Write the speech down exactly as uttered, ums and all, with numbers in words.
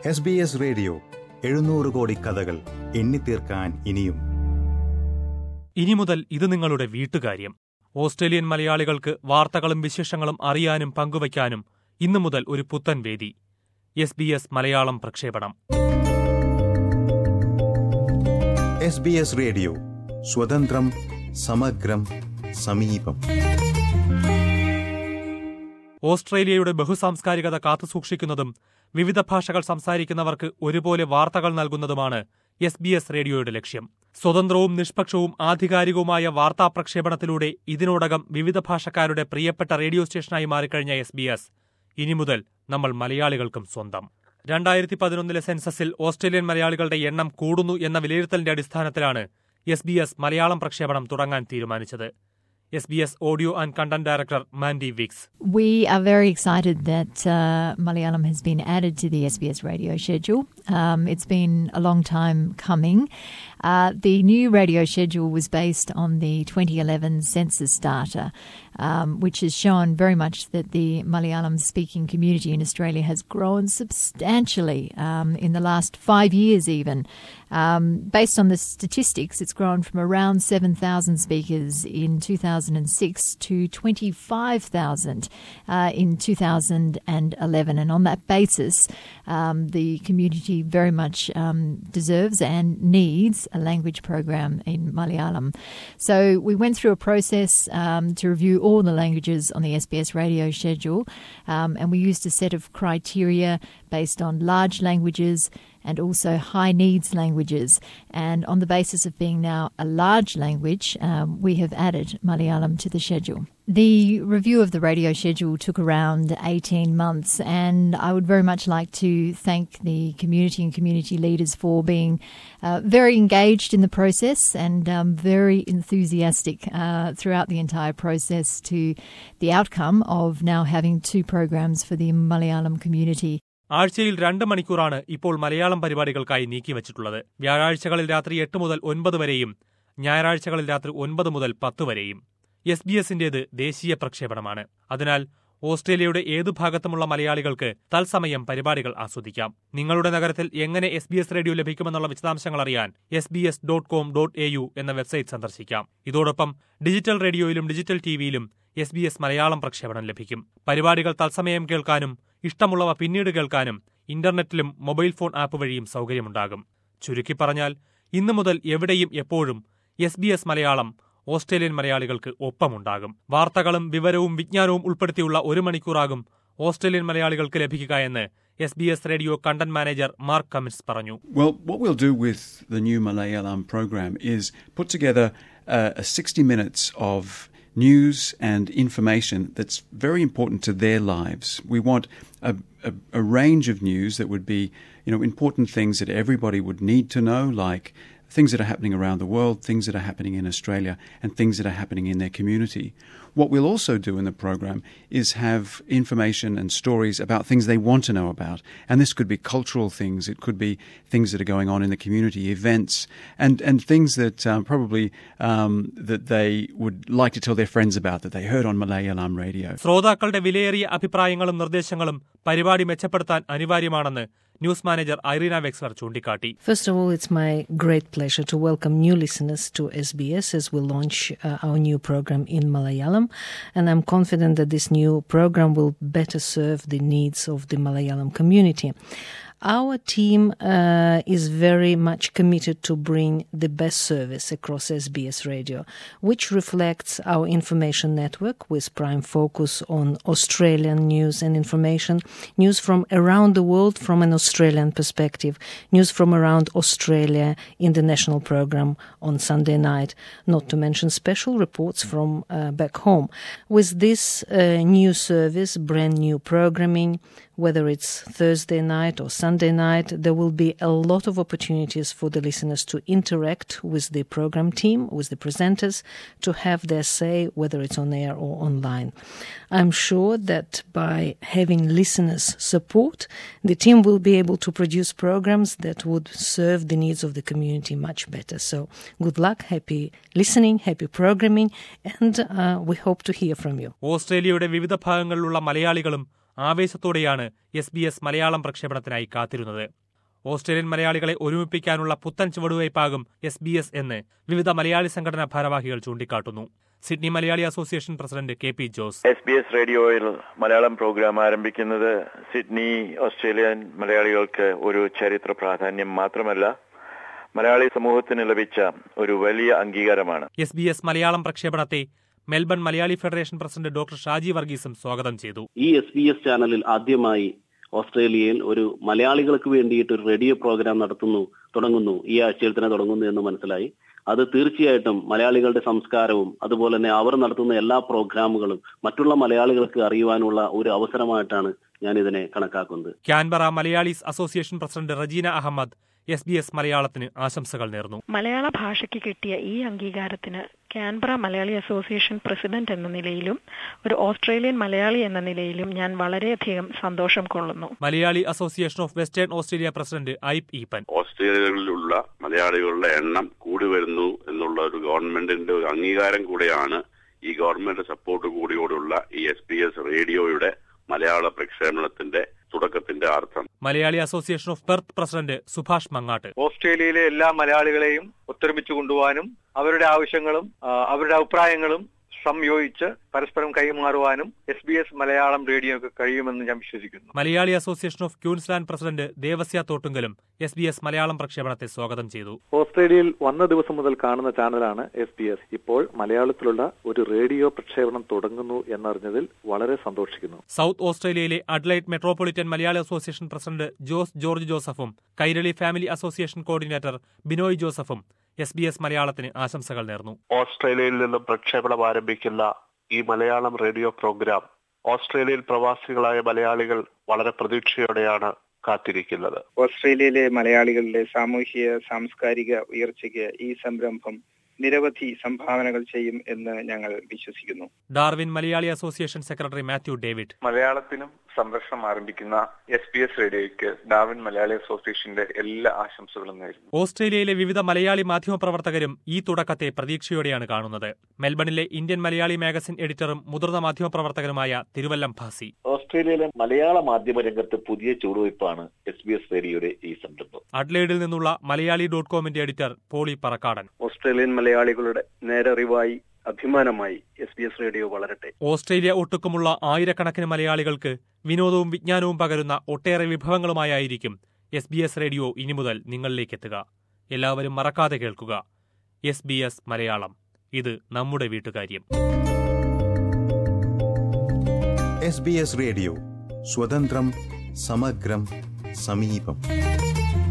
S B S radio എഴുന്നൂറ് കോടി കഥകൾ എണ്ണിത്തീർക്കാൻ ഇനിയും. ഇനി മുതൽ ഇത് നിങ്ങളുടെ വീട്ടുകാര്യം. ഓസ്ട്രേലിയൻ മലയാളികൾക്ക് വാർത്തകളും വിശേഷങ്ങളും അറിയാനും പങ്കുവയ്ക്കാനും ഇന്നു മുതൽ ഒരു പുത്തൻ വേദി. എസ് ബി എസ് മലയാളം പ്രക്ഷേപണം. എസ് ബി എസ് റേഡിയോ സ്വതന്ത്രം, സമഗ്രം, സമീപം. ഓസ്ട്രേലിയയുടെ ബഹുസാംസ്കാരികത കാത്തുസൂക്ഷിക്കുന്നതും വിവിധ ഭാഷകൾ സംസാരിക്കുന്നവർക്ക് ഒരുപോലെ വാർത്തകൾ നൽകുന്നതുമാണ് എസ് ബി എസ് റേഡിയോയുടെ ലക്ഷ്യം. സ്വതന്ത്രവും നിഷ്പക്ഷവും ആധികാരികവുമായ വാർത്താ പ്രക്ഷേപണത്തിലൂടെ ഇതിനോടകം വിവിധ ഭാഷക്കാരുടെ പ്രിയപ്പെട്ട റേഡിയോ സ്റ്റേഷനായി മാറിക്കഴിഞ്ഞ എസ് ബി എസ് ഇനി മുതൽ നമ്മൾ മലയാളികൾക്കും സ്വന്തം. രണ്ടായിരത്തി പതിനൊന്നിലെ സെൻസസിൽ ഓസ്ട്രേലിയൻ മലയാളികളുടെ എണ്ണം കൂടുന്നു എന്ന വിലയിരുത്തലിന്റെ അടിസ്ഥാനത്തിലാണ് എസ് ബി എസ് മലയാളം പ്രക്ഷേപണം തുടങ്ങാൻ തീരുമാനിച്ചത്. S B S Audio and Content Director Mandy Wicks. We are very excited that uh, Malayalam has been added to the S B S radio schedule. Um, it's been a long time coming. Uh, the new radio schedule was based on the twenty eleven census data, um, which has shown very much that the Malayalam-speaking community in Australia has grown substantially um, in the last five years even. Um, based on the statistics, it's grown from around seven thousand speakers in two thousand six to twenty-five thousand uh, in two thousand eleven. And on that basis, um, the community very much um, deserves and needs a language program in Malayalam. So we went through a process um, to review all the languages on the S B S radio schedule, um, and we used a set of criteria based on large languages and also high needs languages. And on the basis of being now a large language, um, we have added Malayalam to the schedule. The review of the radio schedule took around eighteen months, and I would very much like to thank the community and community leaders for being uh, very engaged in the process and um, very enthusiastic uh, throughout the entire process to the outcome of now having two programs for the Malayalam community. ആഴ്ചയിൽ രണ്ട് മണിക്കൂറാണ് ഇപ്പോൾ മലയാളം പരിപാടികൾക്കായി നീക്കിവച്ചിട്ടുള്ളത്. വ്യാഴാഴ്ചകളിൽ രാത്രി എട്ട് മുതൽ ഒൻപത് വരെയും ഞായറാഴ്ചകളിൽ രാത്രി ഒൻപത് മുതൽ പത്ത് വരെയും. എസ് ബി എസിന്റേത് ദേശീയ പ്രക്ഷേപണമാണ്. അതിനാൽ ഓസ്ട്രേലിയയുടെ ഏതു ഭാഗത്തുമുള്ള മലയാളികൾക്ക് തത്സമയം പരിപാടികൾ ആസ്വദിക്കാം. നിങ്ങളുടെ നഗരത്തിൽ എങ്ങനെ എസ് ബി എസ് റേഡിയോ ലഭിക്കുമെന്നുള്ള വിശദാംശങ്ങൾ അറിയാൻ S B S dot com dot A U എന്ന വെബ്സൈറ്റ് സന്ദർശിക്കാം. ഇതോടൊപ്പം ഡിജിറ്റൽ റേഡിയോയിലും ഡിജിറ്റൽ ടിവിയിലും എസ് ബി എസ് മലയാളം പ്രക്ഷേപണം ലഭിക്കും. പരിപാടികൾ തത്സമയം കേൾക്കാനും ഇഷ്ടമുള്ളവ പിന്നീട് കേൾക്കാനും ഇന്റർനെറ്റിലും മൊബൈൽ ഫോൺ ആപ്പ് വഴിയും സൗകര്യമുണ്ടാകും. ചുരുക്കി പറഞ്ഞാൽ ഇന്നു മുതൽ എവിടെയും എപ്പോഴും S B S Malayalam Australian മലയാളികൾക്ക് ഒപ്പമുണ്ടാകും. വാർത്തകളും വിവരവും വിജ്ഞാനവും ഉൾപ്പെടുത്തിയുള്ള ഒരു മണിക്കൂറാകും ഓസ്ട്രേലിയൻ മലയാളികൾക്ക് ലഭിക്കുക എന്ന് S B S radio content manager Mark Cummins പറഞ്ഞു. Well, what we'll do with the new Malayalam program is put together uh, sixty minutes of news and information that's very important to their lives. We want a, a, a range of news that would be, you know, important things that everybody would need to know, like things that are happening around the world, things that are happening in Australia, and things that are happening in their community. What we'll also do in the program is have information and stories about things they want to know about. And this could be cultural things, it could be things that are going on in the community, events, and, and things that um, probably um, that they would like to tell their friends about, that they heard on Malayalam radio. ശ്രോതാക്കളുടെ വിലയേറിയ അഭിപ്രായങ്ങളും നിർദ്ദേശങ്ങളും പരിപാടി മെച്ചപ്പെടുത്താൻ അനിവാര്യമാണെന്ന് news manager Irena Wexler ചൂണ്ടിക്കാട്ടി. First of all, it's my great pleasure to welcome new listeners to S B S as we launch uh, our new program in Malayalam, and I'm confident that this new program will better serve the needs of the Malayalam community. Our team uh, is very much committed to bring the best service across S B S Radio, which reflects our information network with prime focus on Australian news and information, news from around the world from an Australian perspective, news from around Australia in the national program on Sunday night, not to mention special reports from uh, back home. With this uh, new service, brand new programming, whether it's Thursday night or Sunday night, there will be a lot of opportunities for the listeners to interact with the program team, with the presenters, to have their say, whether it's on air or online. I'm sure that by having listeners' support, the team will be able to produce programs that would serve the needs of the community much better. So good luck, happy listening, happy programming, and uh, we hope to hear from you. ഓസ്ട്രേലിയയുടെ വിവിധ ഭാഗങ്ങളിലുള്ള മലയാളികളും ആവേശത്തോടെയാണ് S B S Malayalam പ്രക്ഷേപണത്തിനായി കാത്തിരുന്നത്. Australian മലയാളികളെ ഒരുമിപ്പിക്കാനുള്ള പുത്തൻ ചുവടുവയ്പാകും S B S എന്ന് വിവിധ മലയാളി സംഘടനാ ഭാരവാഹികൾ ചൂണ്ടിക്കാട്ടുന്നു. Sydney Malayali association president K P Jose. S B S റേഡിയോയിൽ മലയാളം പ്രോഗ്രാം ആരംഭിക്കുന്നത് സിഡ്നി ഓസ്ട്രേലിയൻ മലയാളികൾക്ക് ഒരു ചരിത്ര പ്രാധാന്യം മാത്രമല്ല, മലയാളി സമൂഹത്തിന് ലഭിച്ച ഒരു വലിയ അംഗീകാരമാണ്. എസ് ബി എസ് മലയാളം പ്രക്ഷേപണത്തെ Melbourne Malayali federation president doctor Shaji വർഗീസും സ്വാഗതം ചെയ്തു. ഈ എസ് ബി എസ് ചാനലിൽ ആദ്യമായി ഓസ്ട്രേലിയയിൽ ഒരു മലയാളികൾക്ക് വേണ്ടിയിട്ട് ഒരു റേഡിയോ പ്രോഗ്രാം നടത്തുന്നു തുടങ്ങുന്നു ഈ ആഴ്ചയിൽ തന്നെ തുടങ്ങുന്നു എന്ന് മനസ്സിലായി. അത് തീർച്ചയായിട്ടും മലയാളികളുടെ സംസ്കാരവും അതുപോലെ തന്നെ അവർ നടത്തുന്ന എല്ലാ പ്രോഗ്രാമുകളും മറ്റുള്ള മലയാളികൾക്ക് അറിയുവാനുള്ള ഒരു അവസരമായിട്ടാണ് ഞാൻ ഇതിനെ കണക്കാക്കുന്നത്. Canberra Malayalees association president Rejina Ahmed S B S മലയാളത്തിന് ആശംസകൾ നേർന്നു. മലയാള ഭാഷയ്ക്ക് കിട്ടിയ ഈ അംഗീകാരത്തിന് ക്യാൻബറ മലയാളി അസോസിയേഷൻ പ്രസിഡന്റ് എന്ന നിലയിലും ഒരു ഓസ്ട്രേലിയൻ മലയാളി എന്ന നിലയിലും ഞാൻ വളരെയധികം സന്തോഷം കൊള്ളുന്നു. Malayali association of Western Australia president Ipe Eapen. ഓസ്ട്രേലിയയിലുള്ള മലയാളികളുടെ എണ്ണം കൂടി വരുന്നു എന്നുള്ള ഒരു ഗവൺമെന്റിന്റെ ഒരു അംഗീകാരം കൂടെയാണ് ഈ ഗവൺമെന്റ് സപ്പോർട്ട് കൂടിയോടുള്ള ഈ എസ് ബി എസ് റേഡിയോയുടെ മലയാള പ്രക്ഷേപണത്തിന്റെ തുടക്കത്തിന്റെ അർത്ഥം. Malayali association of Perth president Subhash Mangattu. ഓസ്ട്രേലിയയിലെ എല്ലാ മലയാളികളെയും ഒത്തൊരുമിച്ച് കൊണ്ടുപോകാനും അവരുടെ ആവശ്യങ്ങളും അവരുടെ അഭിപ്രായങ്ങളും സംയോജിച്ച് പരസ്പരം കൈമാറുവാനും എസ് ബി എസ് മലയാളം റേഡിയോക്ക് കഴിയുമെന്ന് ഞാൻ വിശ്വസിക്കുന്നു. Malayali association of Queensland president Devasia തോട്ടുങ്കലും എസ് ബി എസ് മലയാളം പ്രക്ഷേപണത്തെ സ്വാഗതം ചെയ്തു. ഓസ്ട്രേലിയയിൽ വന്ന ദിവസം മുതൽ കാണുന്ന ചാനലാണ് എസ് ബി എസ്. ഇപ്പോൾ മലയാളത്തിലുള്ള ഒരു റേഡിയോ പ്രക്ഷേപണം തുടങ്ങുന്നു എന്നറിഞ്ഞതിൽ വളരെ സന്തോഷിക്കുന്നു. സൗത്ത് ഓസ്ട്രേലിയയിലെ Adelaide metropolitan Malayali association president Jose George ജോസഫും Kairali family association coordinator Binoy ജോസഫും എസ് ബി എസ് മലയാളത്തിന് ആശംസകൾ നേർന്നു. ഓസ്ട്രേലിയയിൽ നിന്നും പ്രക്ഷേപണം ആരംഭിക്കുന്ന ഈ മലയാളം റേഡിയോ പ്രോഗ്രാം ഓസ്ട്രേലിയയിൽ പ്രവാസികളായ മലയാളികൾ വളരെ പ്രതീക്ഷയോടെയാണ് കാത്തിരിക്കുന്നത്. ഓസ്ട്രേലിയയിലെ മലയാളികളുടെ സാമൂഹിക സാംസ്കാരിക ഉയർച്ചയ്ക്ക് ഈ സംരംഭം നിരവധി സംഭാവനകൾ ചെയ്യും എന്ന് ഞങ്ങൾ വിശ്വസിക്കുന്നു. Darwin Malayali association secretary Mathew David. മലയാളത്തിനും സംരക്ഷണം ആരംഭിക്കുന്ന എസ് ബി എസ് റേഡിയോയ്ക്ക് ഡാർവിൻ മലയാളി അസോസിയേഷന്റെ എല്ലാ ആശംസകളും നേരുന്നു. ഓസ്ട്രേലിയയിലെ വിവിധ മലയാളി മാധ്യമപ്രവർത്തകരും ഈ തുടക്കത്തെ പ്രതീക്ഷയോടെയാണ് കാണുന്നത്. മെൽബണിലെ ഇന്ത്യൻ മലയാളി മാഗസിൻ എഡിറ്ററും മുതിർന്ന മാധ്യമപ്രവർത്തകരുമായ തിരുവല്ലം ഭാസി. ഓസ്ട്രേലിയയിലെ മലയാള മാധ്യമ രംഗത്ത് പുതിയ ചുവടുവയ്പാണ് എസ് ബി എസ് റേഡിയോയുടെ ഈ സംരംഭം. അഡ്ലേഡിൽ നിന്നുള്ള മലയാളി ഡോട്ട് കോമിന്റെ എഡിറ്റർ പോളി പറക്കാടൻ. ഓസ്ട്രേലിയൻ മലയാളികളുടെ നേരറിവായി അഭിമാനമായി എസ് ബി എസ് റേഡിയോ വളരട്ടെ. ഓസ്ട്രേലിയ ഒട്ടുക്കുമുള്ള ആയിരക്കണക്കിന് മലയാളികൾക്ക് വിനോദവും വിജ്ഞാനവും പകരുന്ന ഒട്ടേറെ വിഭവങ്ങളുമായിരിക്കും എസ് ബി എസ് റേഡിയോ ഇനി മുതൽ നിങ്ങളിലേക്ക് എത്തുക. എല്ലാവരും മറക്കാതെ കേൾക്കുക എസ് ബി എസ് മലയാളം. ഇത് നമ്മുടെ വീട്ടുകാര്യം. എസ് ബി എസ് റേഡിയോ സ്വതന്ത്രം, സമഗ്രം, സമീപം.